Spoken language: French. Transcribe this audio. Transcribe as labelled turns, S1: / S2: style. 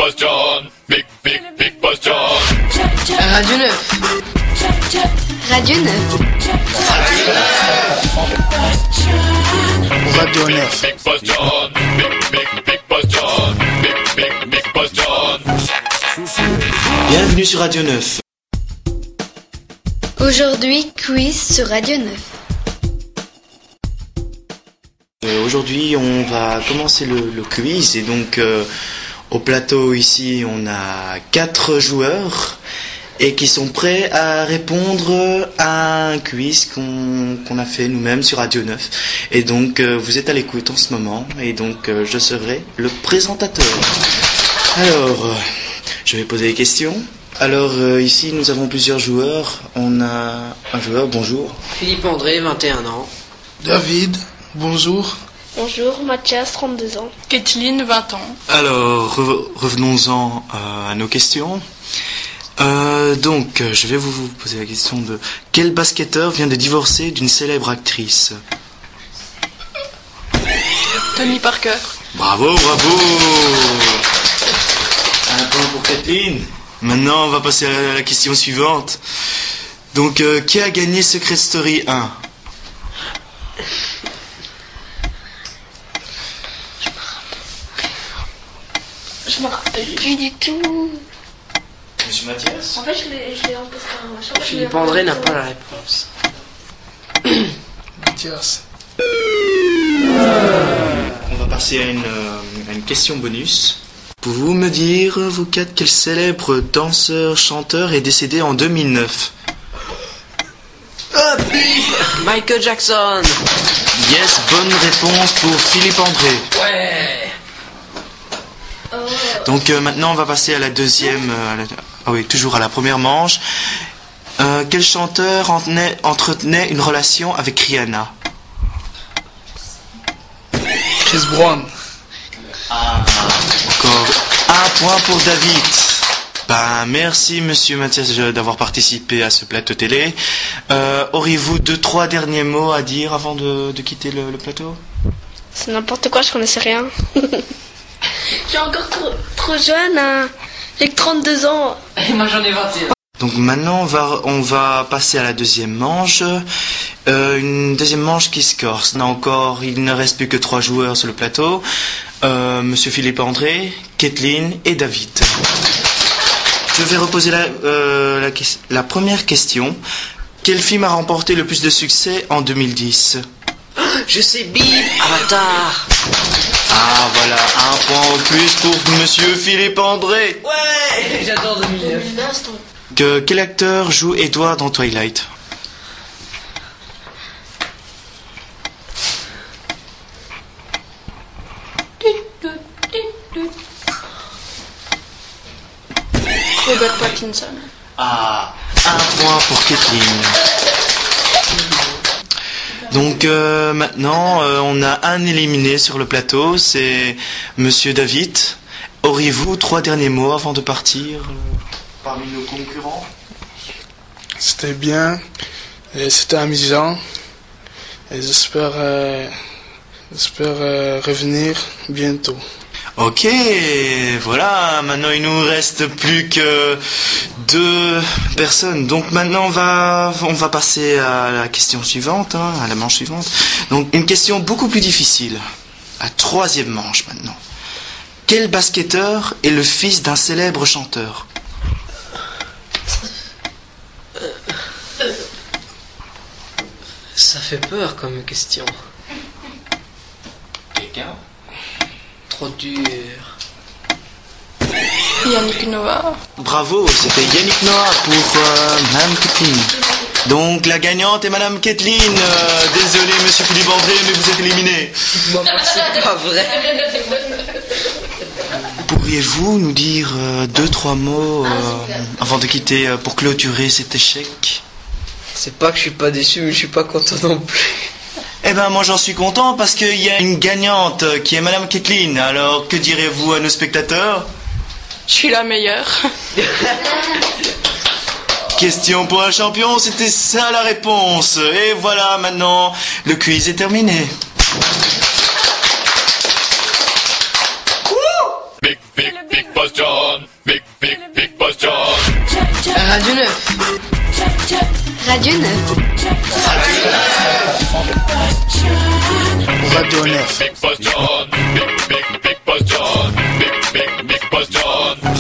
S1: Boss John, Big Boss John.
S2: Radio 9. Radio 9.
S3: Radio 9.
S1: Big Boss John, Big Boss John, Big Boss John.
S4: Bienvenue sur Radio 9.
S2: Aujourd'hui, quiz sur Radio 9.
S4: Aujourd'hui, on va commencer le quiz et donc au plateau ici, on a 4 joueurs et qui sont prêts à répondre à un quiz qu'on a fait nous-mêmes sur Radio 9. Et donc, vous êtes à l'écoute en ce moment et donc je serai le présentateur. Alors, je vais poser les questions. Alors, ici, nous avons plusieurs joueurs. On a un joueur, bonjour.
S5: Philippe André, 21 ans.
S3: David, bonjour.
S6: Bonjour, Mathias, 32 ans.
S7: Kathleen, 20 ans.
S4: Alors, revenons-en à nos questions. Donc, je vais vous poser la question de quel basketteur vient de divorcer d'une célèbre actrice?
S7: Tony Parker.
S4: Bravo, bravo. Un point pour Kathleen. Maintenant, on va passer à la question suivante. Donc, qui a gagné Secret Story 1?
S6: Je me rappelle plus du tout.
S4: Monsieur Mathias?
S6: En fait, je l'ai un peu fait un machin.
S5: Philippe André n'a pas la réponse.
S3: Mathias.
S4: On va passer à une question bonus. Pouvez-vous me dire, vous quatre, quel célèbre danseur-chanteur est décédé en 2009?
S5: Michael Jackson.
S4: Yes, bonne réponse pour Philippe André.
S5: Ouais.
S4: Donc maintenant, on va passer à la deuxième... toujours à la première manche. Quel chanteur entretenait une relation avec Rihanna?
S3: Chris Brown.
S4: Encore un point pour David. Ben, merci monsieur Mathias d'avoir participé à ce plateau télé. Auriez-vous 2-3 derniers mots à dire avant de quitter le plateau?
S6: C'est n'importe quoi, je connaissais rien. Je suis encore trop jeune, hein. J'ai que 32 ans.
S5: Et moi j'en ai 21.
S4: Donc maintenant on va passer à la deuxième manche. Une deuxième manche qui se corse. Il ne reste plus que 3 joueurs sur le plateau. Monsieur Philippe André, Kathleen et David. Je vais reposer la première question. Quel film a remporté le plus de succès en 2010?
S5: Je sais, Bip, Avatar.
S4: Ah voilà, un point en plus pour monsieur Philippe André.
S5: Ouais, j'adore 2009.
S4: Quel acteur joue Edward dans Twilight?
S7: Robert Pattinson.
S4: Ah, un point pour Kathleen. Donc maintenant, on a un éliminé sur le plateau, c'est monsieur David. Auriez-vous 3 derniers mots avant de partir parmi nos concurrents?
S3: C'était bien. Et c'était amusant. Et j'espère revenir bientôt.
S4: Ok, voilà, maintenant il nous reste plus que 2 personnes. Donc maintenant on va passer à la question suivante, à la manche suivante. Donc une question beaucoup plus difficile. La 3e manche maintenant. Quel basketteur est le fils d'un célèbre chanteur?
S5: Ça fait peur comme question.
S4: Quelqu'un?
S5: Trop dur.
S7: Yannick Noah.
S4: Bravo, c'était Yannick Noah pour Madame Kathleen. Donc la gagnante est Madame Kathleen. Désolé monsieur Philippe André, mais vous êtes éliminé.
S5: C'est pas vrai.
S4: Pourriez-vous nous dire 2-3 mots avant de quitter pour clôturer cet échec?
S5: C'est pas que je suis pas déçu, mais je suis pas content non plus.
S4: Eh ben moi j'en suis content parce qu'il y a une gagnante qui est Madame Kathleen. Alors que direz-vous à nos spectateurs?
S7: Je suis la meilleure.
S4: Question pour un champion, c'était ça la réponse. Et voilà, maintenant le quiz est terminé.
S1: Big Boss John. Big Boss John.
S5: Radio 9.
S2: Radio 9.
S3: Radio 9.
S1: Big Boss John. Big Boss John. Big Boss John.